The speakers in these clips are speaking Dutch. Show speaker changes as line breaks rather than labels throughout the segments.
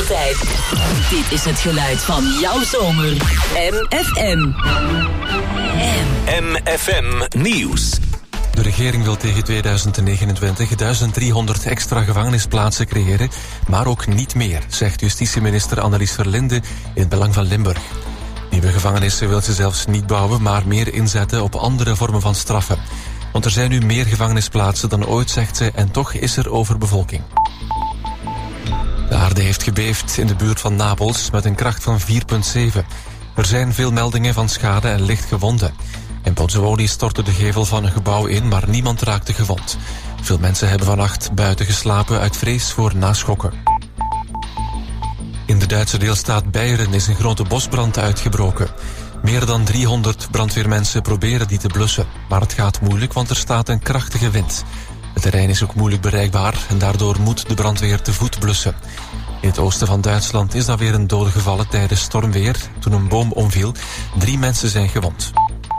altijd. Dit is het geluid van jouw zomer. MFM.
MFM Nieuws.
De regering wil tegen 2029 1300 extra gevangenisplaatsen creëren, maar ook niet meer, zegt justitieminister Annelies Verlinde in het belang van Limburg. Nieuwe gevangenissen wil ze zelfs niet bouwen, maar meer inzetten op andere vormen van straffen. Want er zijn nu meer gevangenisplaatsen dan ooit, zegt ze, en toch is er overbevolking. De aarde heeft gebeefd in de buurt van Napels met een kracht van 4,7. Er zijn veel meldingen van schade en licht gewonden. In Pozzuoli stortte de gevel van een gebouw in, maar niemand raakte gewond. Veel mensen hebben vannacht buiten geslapen uit vrees voor naschokken. In de Duitse deelstaat Beieren is een grote bosbrand uitgebroken. Meer dan 300 brandweermensen proberen die te blussen. Maar het gaat moeilijk, want er staat een krachtige wind. Het terrein is ook moeilijk bereikbaar en daardoor moet de brandweer te voet blussen. In het oosten van Duitsland is dan weer een dode gevallen tijdens stormweer. Toen een boom omviel, 3 mensen zijn gewond.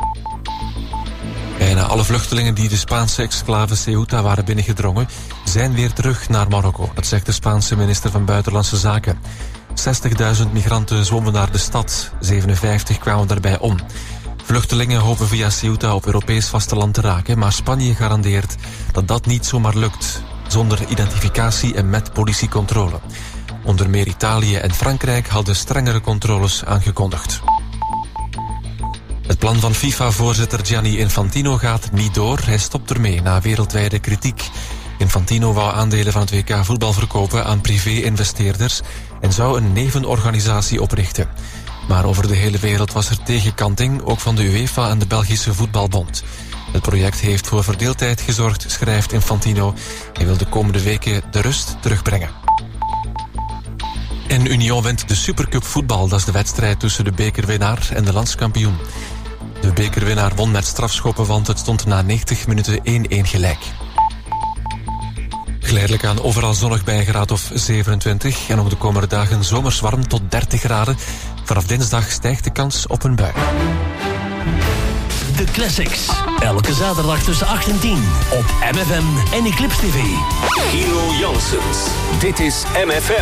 Bijna alle vluchtelingen die de Spaanse exclave Ceuta waren binnengedrongen, zijn weer terug naar Marokko. Dat zegt de Spaanse minister van Buitenlandse Zaken. 60.000 migranten zwommen naar de stad. 57 kwamen daarbij om. Vluchtelingen hopen via Ceuta op Europees vasteland te raken, maar Spanje garandeert dat dat niet zomaar lukt, zonder identificatie en met politiecontrole. Onder meer Italië en Frankrijk hadden strengere controles aangekondigd. Het plan van FIFA-voorzitter Gianni Infantino gaat niet door. Hij stopt ermee na wereldwijde kritiek. Infantino wou aandelen van het WK voetbal verkopen aan privé-investeerders en zou een nevenorganisatie oprichten. Maar over de hele wereld was er tegenkanting, ook van de UEFA en de Belgische Voetbalbond. Het project heeft voor verdeeldheid gezorgd, schrijft Infantino. Hij wil de komende weken de rust terugbrengen. En Union wint de Supercup voetbal. Dat is de wedstrijd tussen de bekerwinnaar en de landskampioen. De bekerwinnaar won met strafschoppen, want het stond na 90 minuten 1-1 gelijk. Geleidelijk aan overal zonnig bij een graad of 27. En ook de komende dagen zomers warm tot 30 graden. Vanaf dinsdag stijgt de kans op een bui.
De Classics. Elke zaterdag tussen 8 en 10 op MFM en Eclipse TV.
Kino Janssens. Dit is MFM.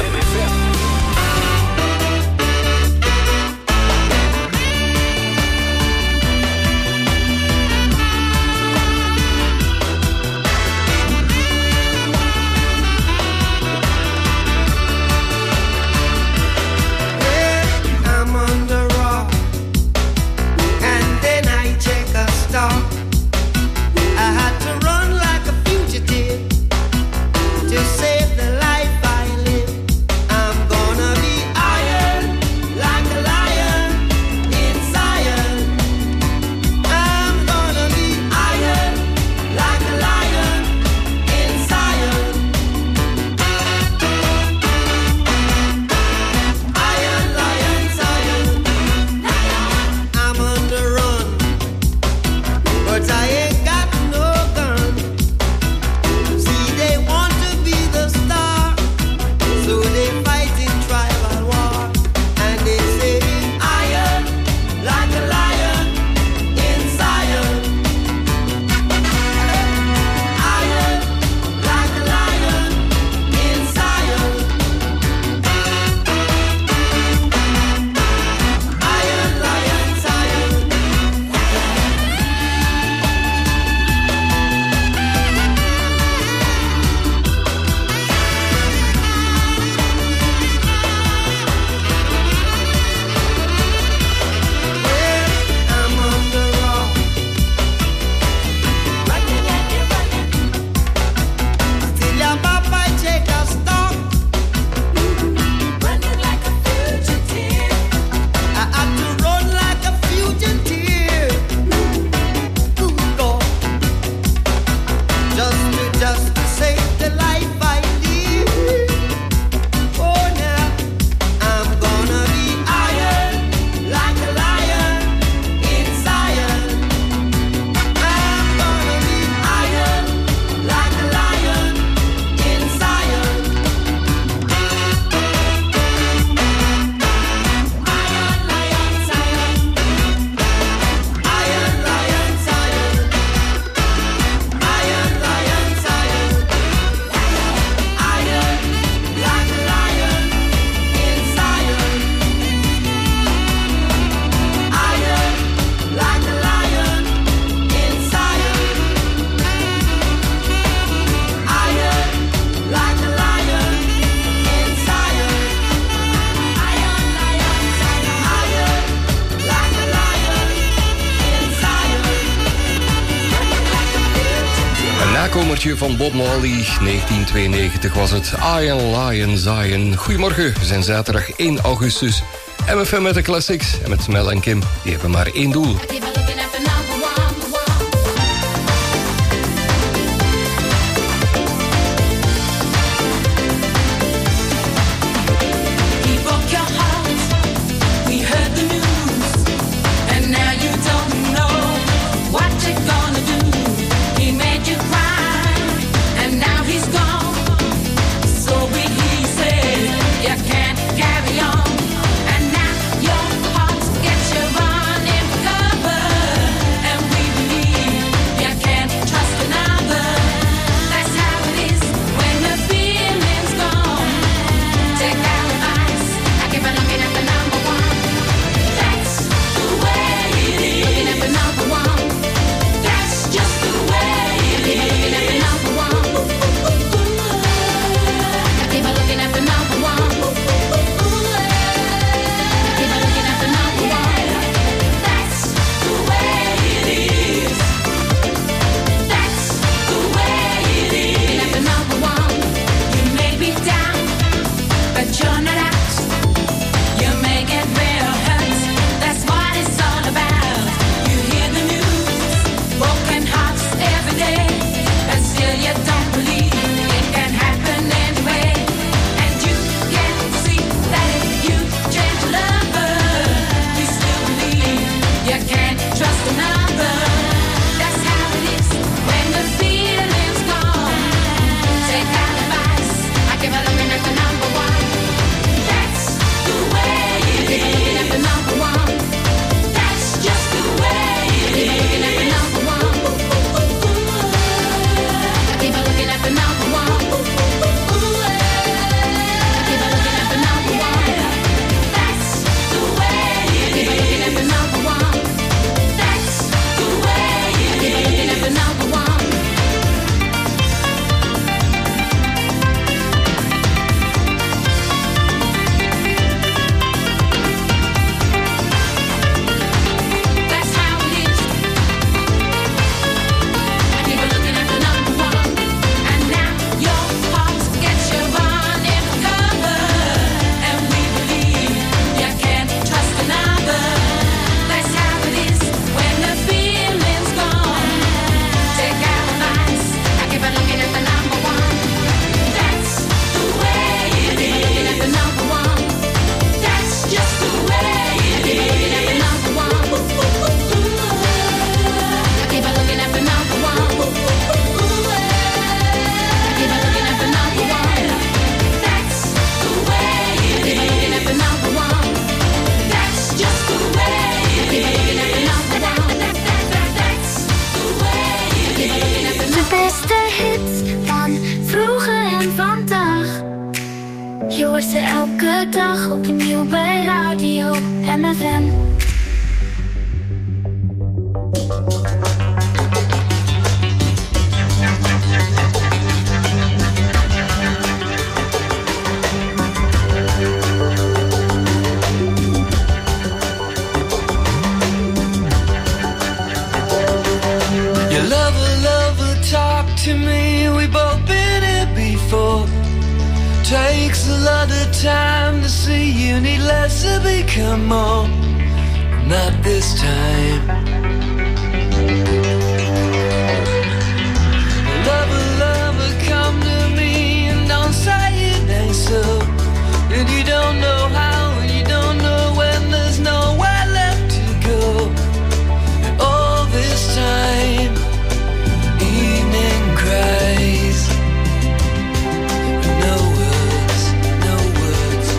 To save the life I live, I'm gonna nummertje van Bob Marley. 1992 was het. Iron Lion Zion. Goedemorgen, we zijn zaterdag 1 augustus. MFM met de Classics. En met Mel en Kim, die hebben maar één doel.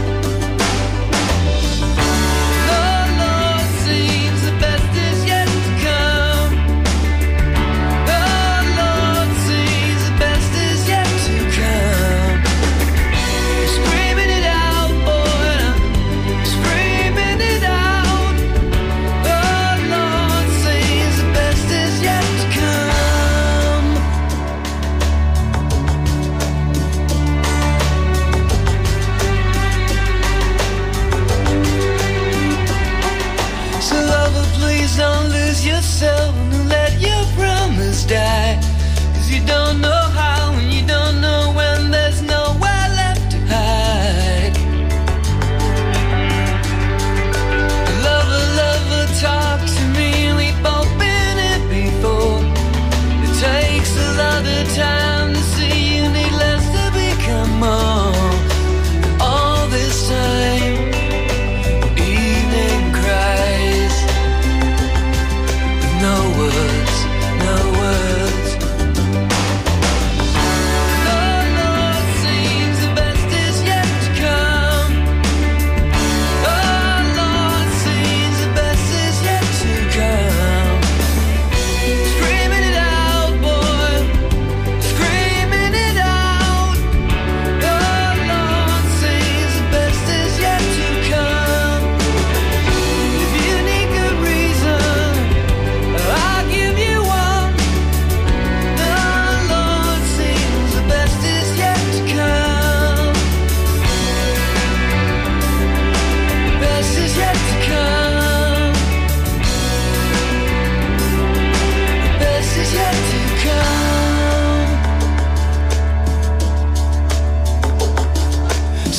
Lord, seems the best is yet to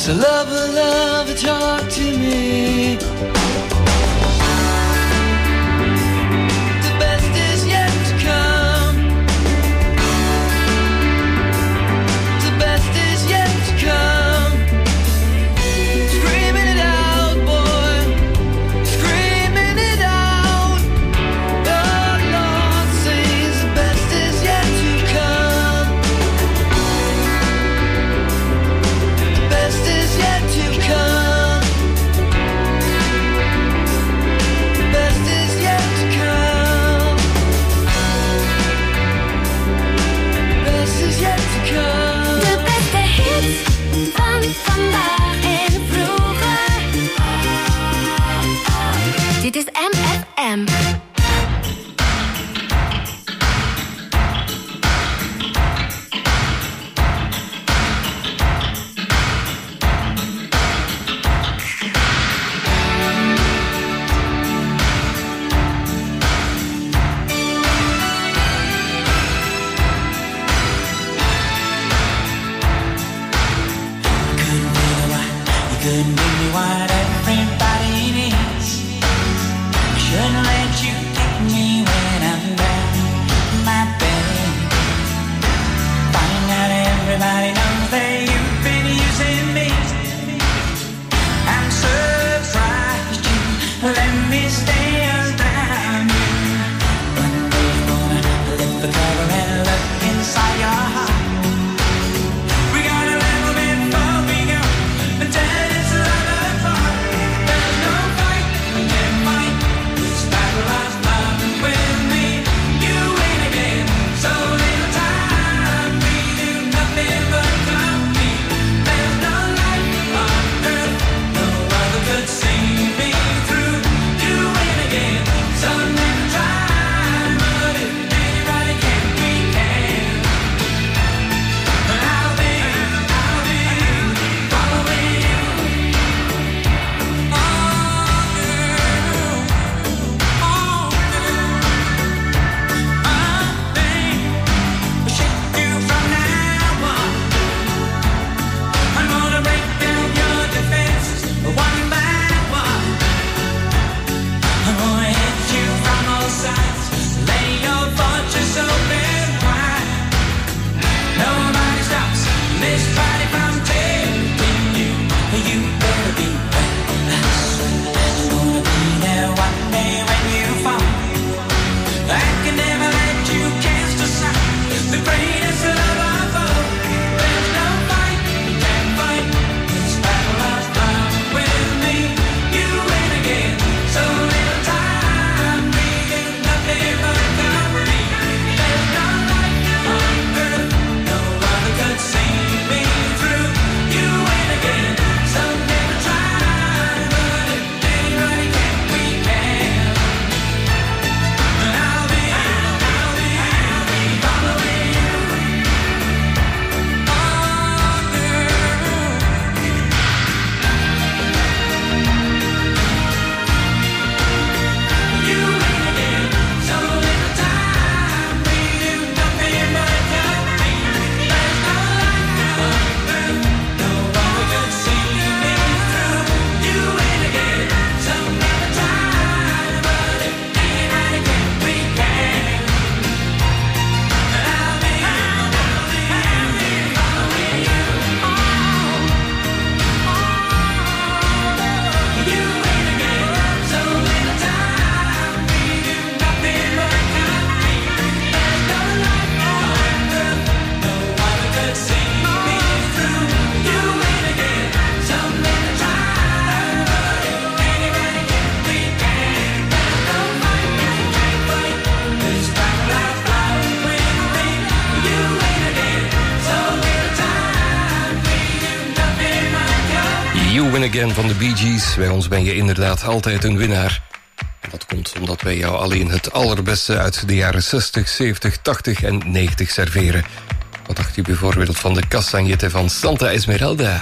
So lover, lover, talk to me. The best is yet to come. The best is yet to come. Screaming it out, boy. Screaming it out. Oh, Lord says the best is yet to come. The best is yet to come. The best is yet to come. The best is yet to come.
De beste hits van vandaag en vroeger. Dit is MFM.
Couldn't give me what everybody needs. I shouldn't let you get me when I'm down my bed. Find out everybody knows that you've been using me. I'm surprised you let me stay around you. One day you're gonna lift the cover and look inside your heart. We got a little bit before we go. But
Again van de Bee Gees. Bij ons ben je inderdaad altijd een winnaar. En dat komt omdat wij jou alleen het allerbeste uit de jaren 60, 70, 80 en 90 serveren. Wat dacht u bijvoorbeeld van de Castagnette van Santa Esmeralda?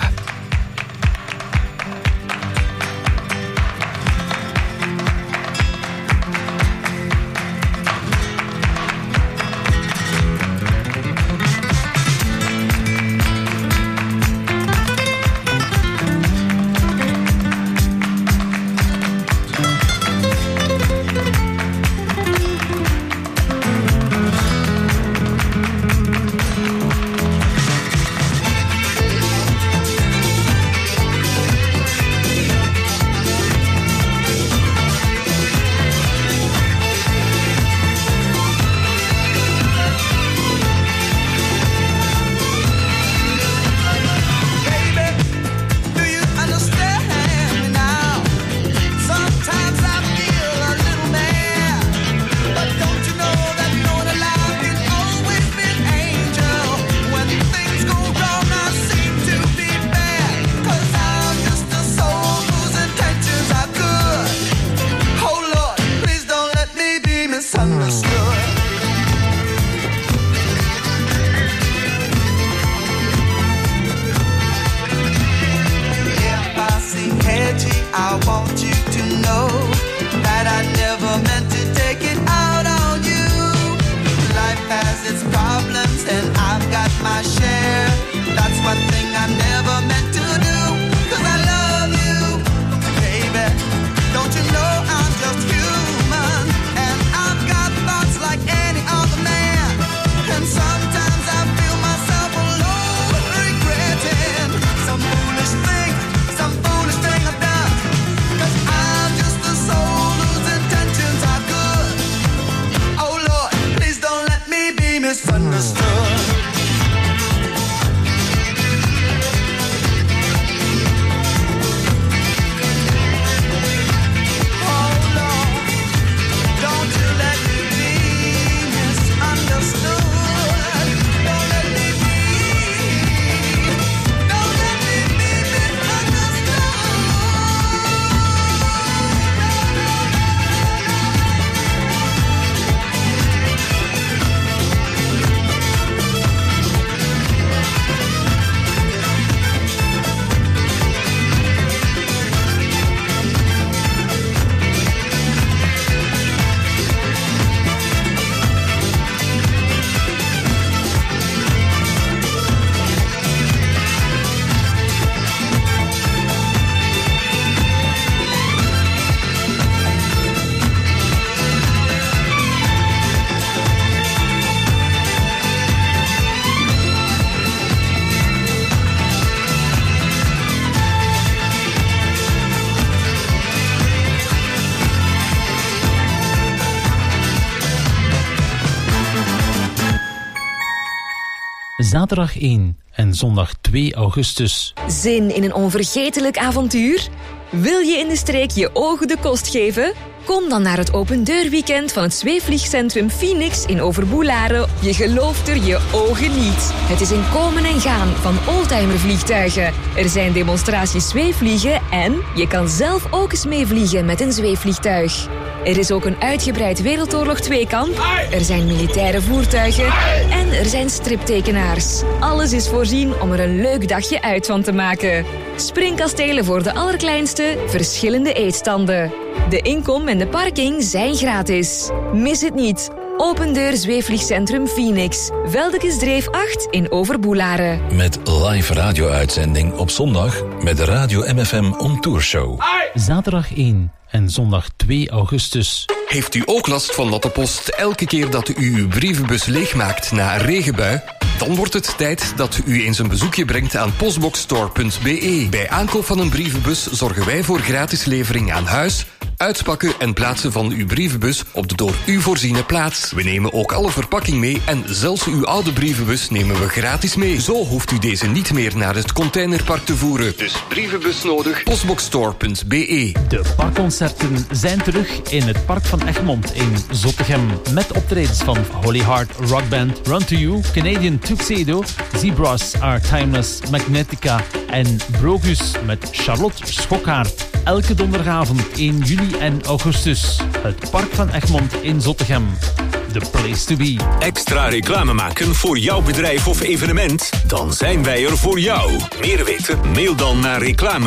Zaterdag 1 en zondag 2 augustus.
Zin in een onvergetelijk avontuur? Wil je in de streek je ogen de kost geven? Kom dan naar het opendeurweekend van het zweefvliegcentrum Phoenix in Overboelaren. Je gelooft er je ogen niet. Het is een komen en gaan van oldtimervliegtuigen. Er zijn demonstraties zweefvliegen en je kan zelf ook eens meevliegen met een zweefvliegtuig. Er is ook een uitgebreid Wereldoorlog 2-kamp. Er zijn militaire voertuigen. En er zijn striptekenaars. Alles is voorzien om er een leuk dagje uit van te maken. Springkastelen voor de allerkleinste, verschillende eetstanden. De inkom en de parking zijn gratis. Mis het niet. Opendeur Zweefvliegcentrum Phoenix. Veldekesdreef 8 in Overboelaren.
Met live radio-uitzending op zondag met de Radio MFM On Tour Show.
Zaterdag 1 en zondag 2 augustus.
Heeft u ook last van dat de post elke keer dat u uw brievenbus leegmaakt na een regenbui? Dan wordt het tijd dat u eens een bezoekje brengt aan postboxstore.be. Bij aankoop van een brievenbus zorgen wij voor gratis levering aan huis, uitpakken en plaatsen van uw brievenbus op de door u voorziene plaats. We nemen ook alle verpakking mee en zelfs uw oude brievenbus nemen we gratis mee. Zo hoeft u deze niet meer naar het containerpark te voeren. Dus brievenbus nodig, postboxstore.be.
De parkconcerten zijn terug in het Park van Egmond in Zottegem. Met optredens van Holy Heart Rock Band, Run To You, Canadian Tuxedo, Zebras Are Timeless, Magnetica en Brogus met Charlotte Schokkaert. Elke donderdagavond 1 juli en augustus. Het Park van Egmond in Zottegem. The place to be.
Extra reclame maken voor jouw bedrijf of evenement? Dan zijn wij er voor jou. Meer weten? Mail dan naar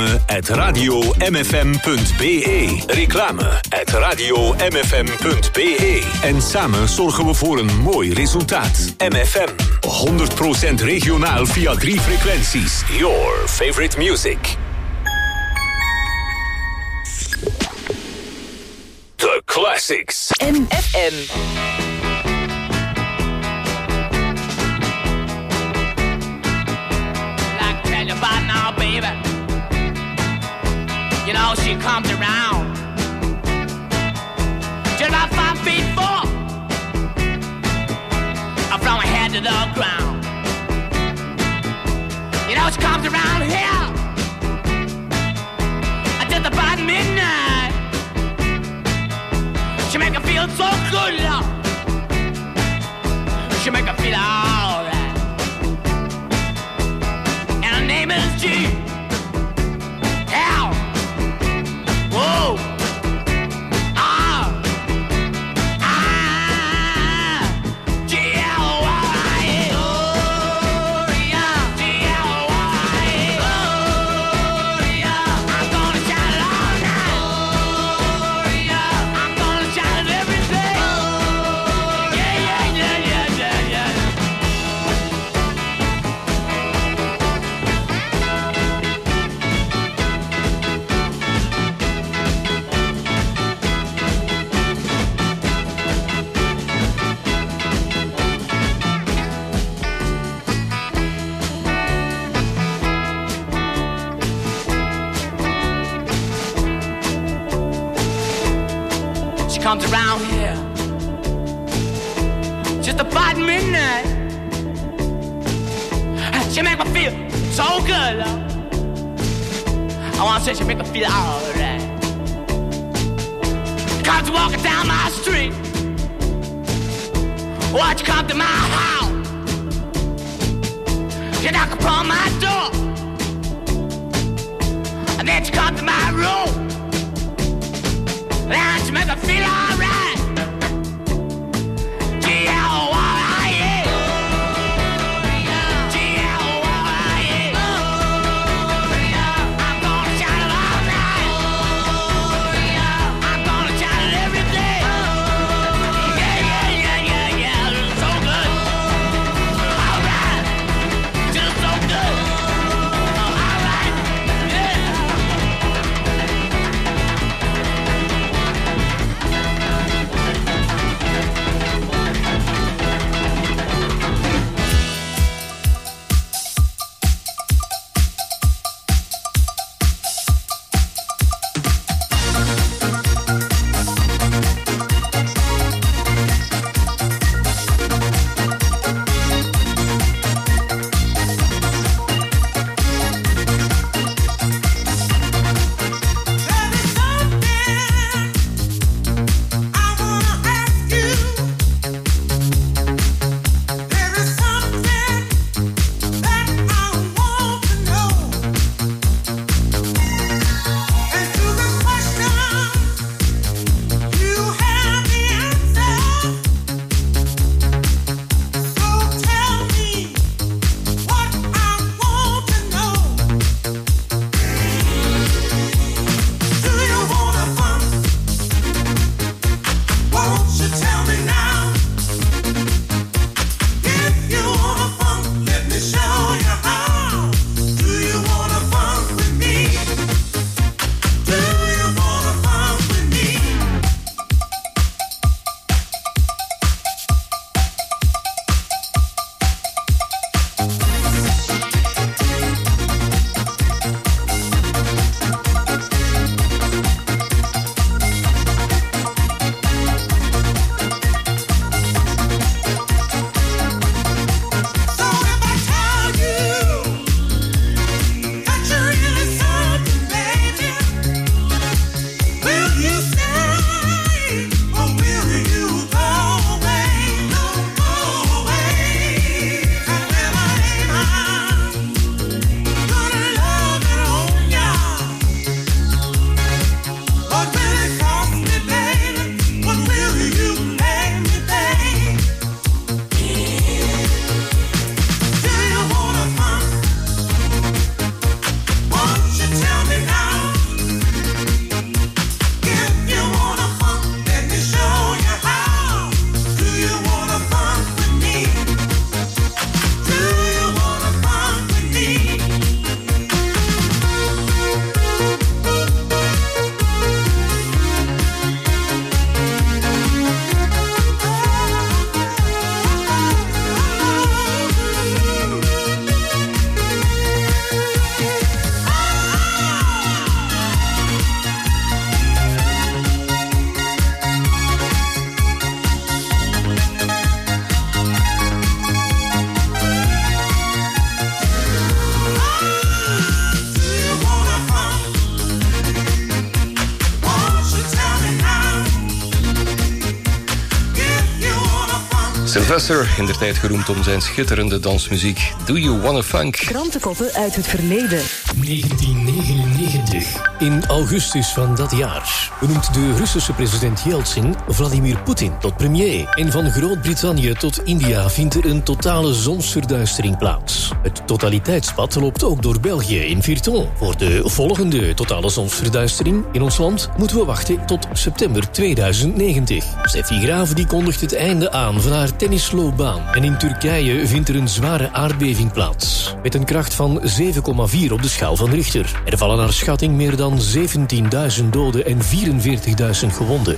reclame@radiomfm.be. Reclame@radiomfm.be. En samen zorgen we voor een mooi resultaat. MFM. 100% regionaal via 3 frequenties. Your favorite music. The Classics.
MFM.
Like tell you about now, baby. You know she comes around just about 5'4", from her head to the ground. You know she comes around here just about midnight. She make her feel so good, love. She make her feel alright. And her name is G. L. Whoa. R. I. G. L. Y. Gloria. G. L. Y. Gloria. I'm gonna shout it all night. Gloria. I'm gonna shout it every day. Yeah, yeah, yeah, yeah, yeah, yeah. She comes around here just about midnight. She make me feel so good, love. I wanna say she make me feel alright. Comes walking down my street. Watch you come to my house. She knock upon my door. And then she come to my room. And she make me feel alright. G-L-Y-A. G-L-Y-A. I'm gonna shout it all night. I'm gonna shout it every day. Yeah, yeah, yeah, yeah, yeah. It's so good. Alright. Just so good. Alright. Yeah.
Sylvester, indertijd geroemd om zijn schitterende dansmuziek. Do You Wanna Funk?
Krantenkoppen uit het verleden.
1999. In augustus van dat jaar benoemt de Russische president Yeltsin Vladimir Poetin tot premier. En van Groot-Brittannië tot India vindt er een totale zonsverduistering plaats. Het totaliteitspad loopt ook door België in Virton. Voor de volgende totale zonsverduistering in ons land moeten we wachten tot september 2090. Steffi Graaf die kondigt het einde aan van haar tennisloopbaan. En in Turkije vindt er een zware aardbeving plaats. Met een kracht van 7,4 op de schaal van Richter. Er vallen naar schatting meer dan 17.000 doden en 44.000 gewonden.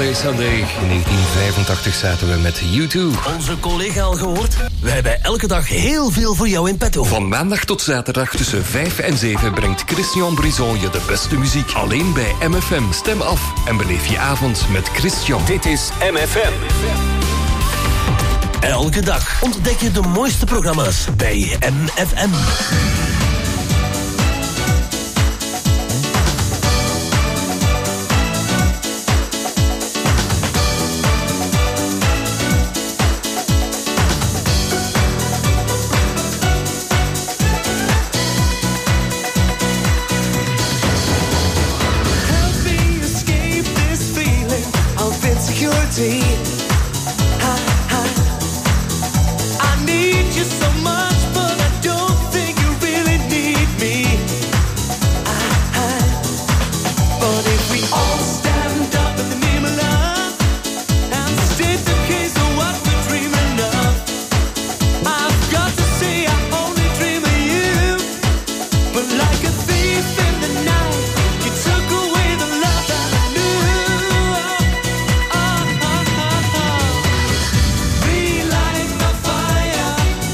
Saturday Sunday. In 1985 zaten we met U2.
Onze collega al gehoord? Wij hebben elke dag heel veel voor jou in petto.
Van maandag tot zaterdag tussen 5 en 7 brengt Christian Brison je de beste muziek. Alleen bij MFM. Stem af en beleef je avond met Christian.
Dit is MFM.
Elke dag ontdek je de mooiste programma's bij MFM.
I need you so much, but I don't think you really need me. But if we all stand up in the name of love and state the case of what we're dreaming of, I've got to say I only dream of you. But like a thief in the night, you took away the love that I knew. Relight my fire.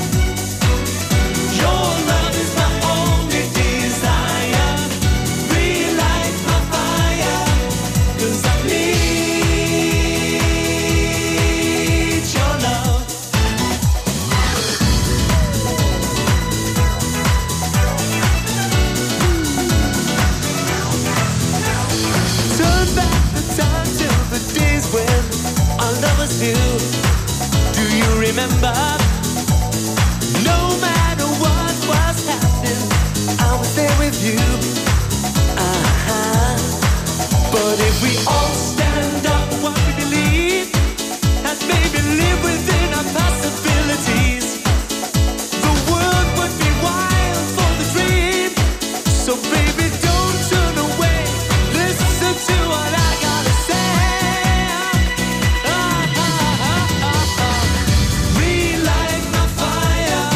Your love is my only desire. Relight my fire, 'cause I need your love. Turn back the time till the days when our lovers knew. Do you remember? No matter what was happening, I was there with you. But if we all stand up for what we believe and maybe live within our possibilities, the world would be wild for the dream. So baby, don't turn away. Listen to what I gotta say. Relight my fire.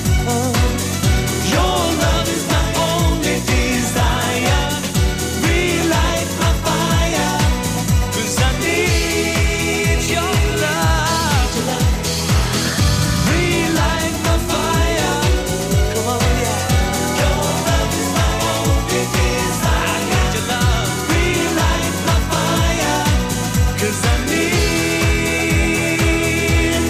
Your love is my only desire. Relight my fire, 'cause I need your love. Relight my fire. Come on, yeah. Your love is my only desire. I need your love. Relight my fire, 'cause I need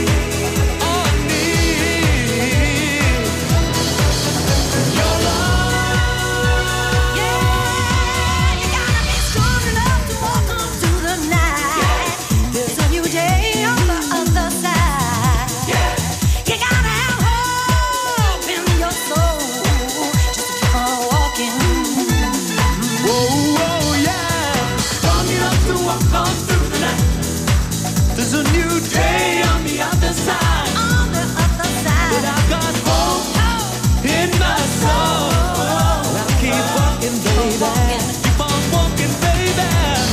your love.
Yeah, you gotta be strong enough to walk on through the night. There's a new day on the other side. You gotta have hope in your soul just to keep on walking.
Whoa, whoa, yeah. Strong enough to walk on through the night. There's a new day on the other side.
On the other side.
But I've got hope in my soul. I'll keep walking, baby. Keep on walking, baby.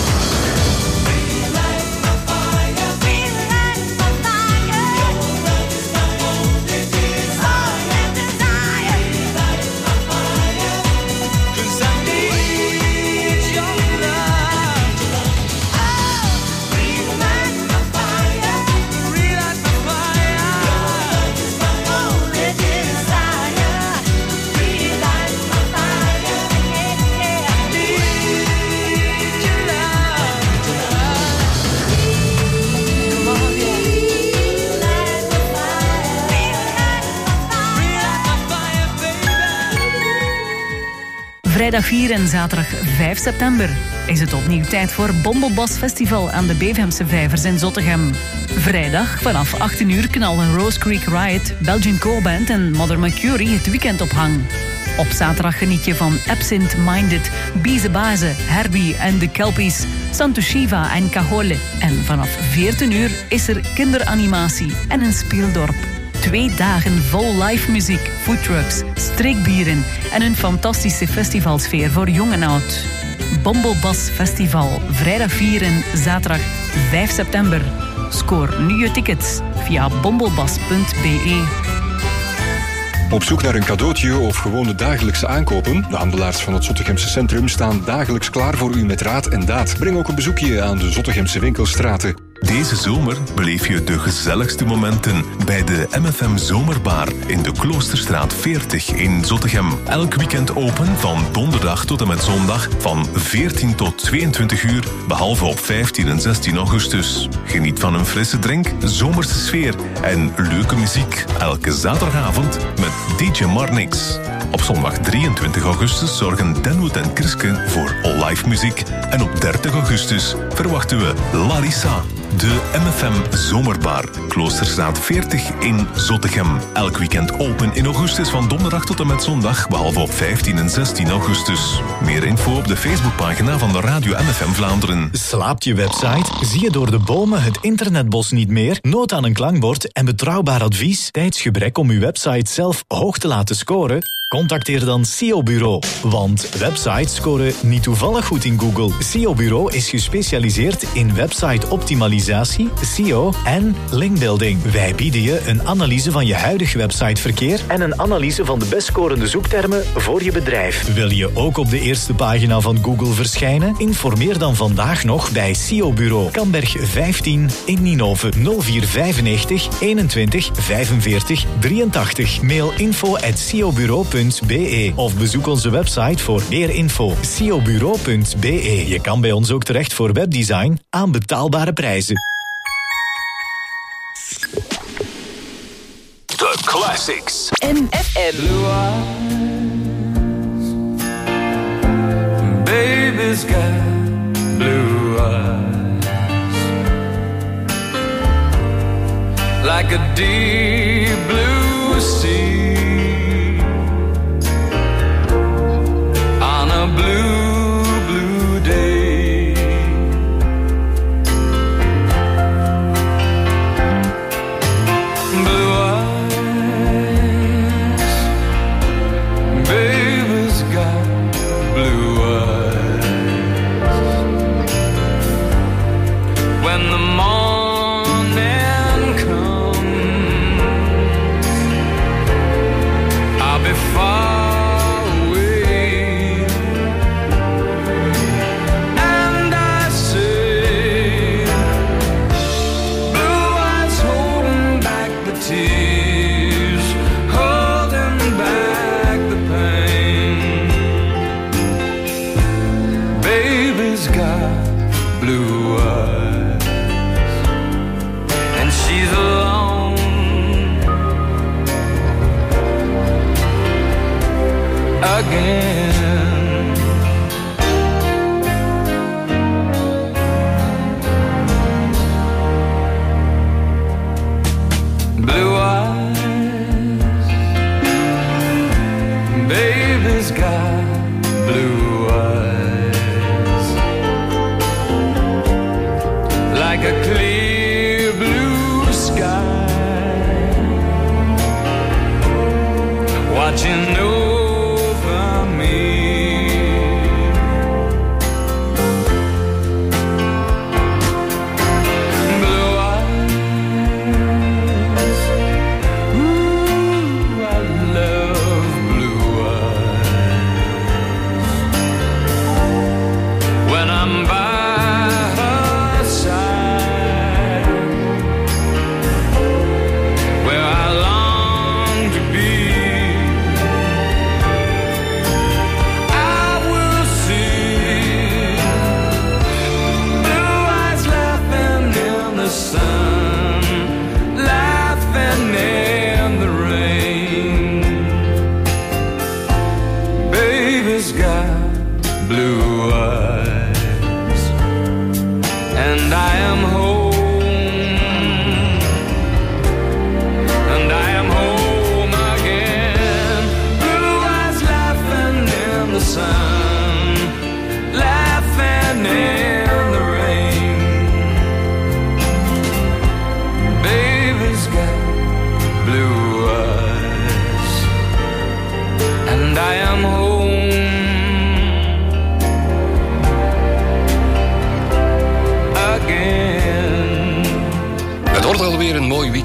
Relight my fire.
Relight my fire.
Your love is my only desire.
Desire.
Relight my fire, 'cause I need your love. Relight my fire. Relight my fire. Your love is my only desire. Relight my fire. I need your love. Come on, yeah. Relight my fire. Relight my fire, baby.
Vrijdag 4 en zaterdag 5 september is het opnieuw tijd voor Bombelbas Festival aan de Bevemse Vijvers in Zottegem. Vrijdag vanaf 18 uur knallen Rose Creek Riot, Belgian Core Band en Mother Mercury het weekend op hang. Op zaterdag geniet je van Absent Minded, Bize Baze, Herbie en de Kelpies, Santo Shiva en Cajole. En vanaf 14 uur is er kinderanimatie en een speeldorp. 2 dagen vol live muziek, foodtrucks, streekbieren en een fantastische festivalsfeer voor jong en oud. Bombelbas Festival, vrijdag 4 en zaterdag 5 september. Scoor nu je tickets via bombelbas.be.
Op zoek naar een cadeautje of gewoon de dagelijkse aankopen? De handelaars van het Zottegemse centrum staan dagelijks klaar voor u met raad en daad. Breng ook een bezoekje aan de Zottegemse winkelstraten.
Deze zomer beleef je de gezelligste momenten bij de MFM Zomerbar in de Kloosterstraat 40 in Zottegem. Elk weekend open van donderdag tot en met zondag van 14 tot 22 uur, behalve op 15 en 16 augustus. Geniet van een frisse drink, zomerse sfeer en leuke muziek. Elke zaterdagavond met DJ Marnix. Op zondag 23 augustus zorgen Denwood en Kriske voor live muziek. En op 30 augustus verwachten we Larissa. De MFM Zomerbar, Kloosterstraat 40 in Zottegem. Elk weekend open in augustus van donderdag tot en met zondag, behalve op 15 en 16 augustus. Meer info op de Facebookpagina van de Radio MFM Vlaanderen.
Slaapt je website? Zie je door de bomen het internetbos niet meer? Nood aan een klankbord en betrouwbaar advies? Tijdsgebrek om uw website zelf hoog te laten scoren? Contacteer dan SEO Bureau. Want websites scoren niet toevallig goed in Google. SEO Bureau is gespecialiseerd in website optimalisatie, SEO en linkbuilding. Wij bieden je een analyse van je huidige websiteverkeer en een analyse van de best scorende zoektermen voor je bedrijf. Wil je ook op de eerste pagina van Google verschijnen? Informeer dan vandaag nog bij SEO Bureau. Kamberg 15 in Ninove 0495 21 45 83. Mail info@seobureau.be of bezoek onze website voor meer info. seobureau.be. Je kan bij ons ook terecht voor webdesign aan betaalbare prijzen.
The Classics.
MFM.
Baby's got blue eyes, like a deep blue sea on a blue, blue day. Blue eyes, baby's got blue eyes. When the morning comes, I'll be far away, and I say, blue eyes holding back the tears, holding back the pain. Baby's got blue eyes, and she's alone again. Blue eyes, baby's got blue eyes, like a clear blue sky, watching over me. Blue eyes, ooh, I love blue eyes. When I'm by her side, where I long to be, I will see blue eyes laughing in the sun, laughing in the rain. Baby's got blue eyes, and I am home, and I am home again.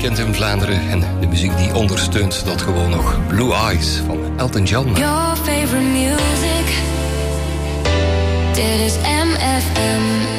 weekend in Vlaanderen. En de muziek die ondersteunt dat gewoon nog. Blue Eyes van Elton John.
Your favorite music. Dit is MFM.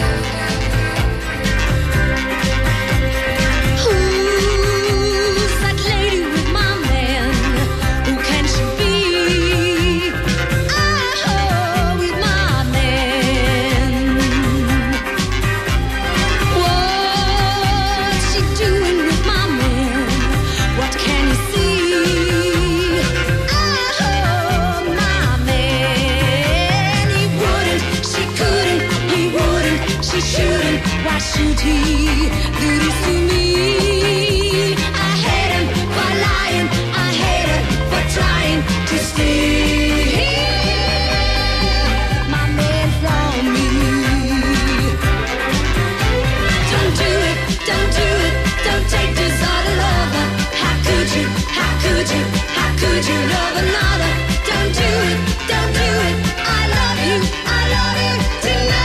Should he do this to me? I hate him for lying, I hate him for trying to steal my man from me. Don't do it, don't do it, don't take this other lover. How could you, how could you, how could you love another? Don't do it, don't do it, I love you tonight.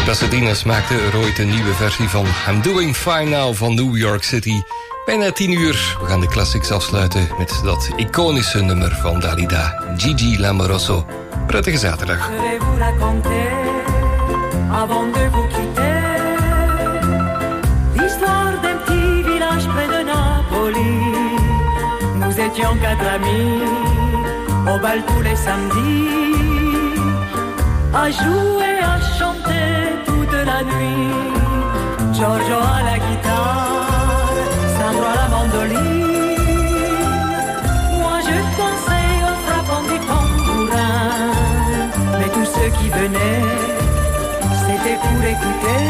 Pasadena maakte er ooit een nieuwe versie van I'm Doing Fine Now van New York City. Bijna 10 uur. We gaan de classics afsluiten met dat iconische nummer van Dalida, Gigi Lamoroso. Prettige zaterdag.
Vais-vous raconter avant de vous quitter l'histoire d'un petit village près de Napoli. Nous étions 4 amis au bal tous les samedis, à jouer, à chanter toute la nuit. Giorgio à la guitare, Sandro à la mandoline. Moi je dansais au frappant du tambourin. Mais tous ceux qui venaient, c'était pour écouter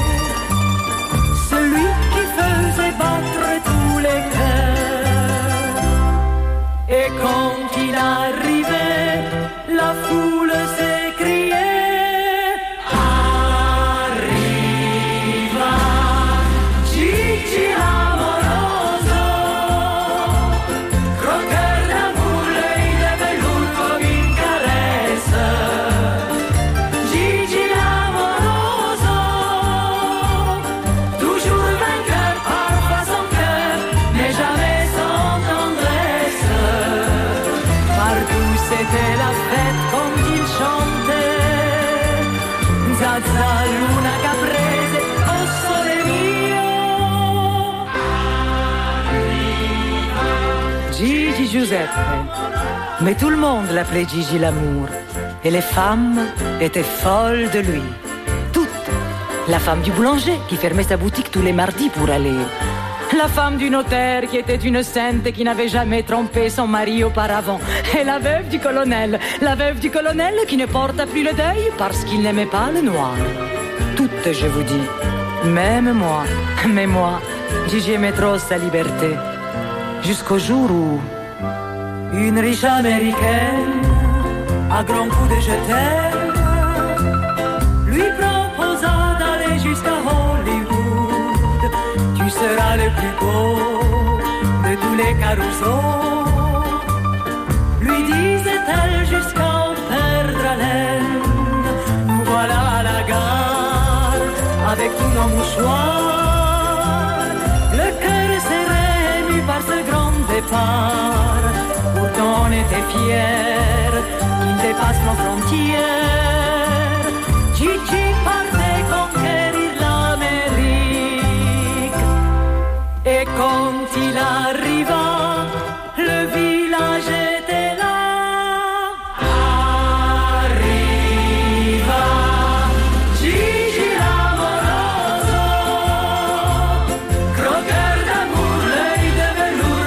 celui qui faisait battre tous les cœurs. Et quand il arrivait, la foule s'écriait. C'était la fête quand il chantait Zazza, Luna, Caprese, oh sole mio. Gigi Giuseppe. Mais tout le monde l'appelait Gigi l'amour. Et les femmes étaient folles de lui. Toutes. La femme du boulanger qui fermait sa boutique tous les mardis pour aller. La femme du notaire qui était une sainte et qui n'avait jamais trompé son mari auparavant. Et la veuve du colonel qui ne porta plus le deuil parce qu'il n'aimait pas le noir. Toutes, je vous dis. Même moi. Mais moi, Gigi aimait trop sa liberté. Jusqu'au jour où une riche américaine, à grands coups de je t'aime, lui proposa d'aller jusqu'à Hollywood. Tu seras le plus beau de tous les carousaux, lui disait-elle jusqu'à en perdre haleine. Nous voilà à la gare avec tous nos mouchoirs, le cœur serré ému par ce grand départ. Pourtant on était fiers qu'il dépasse nos frontières.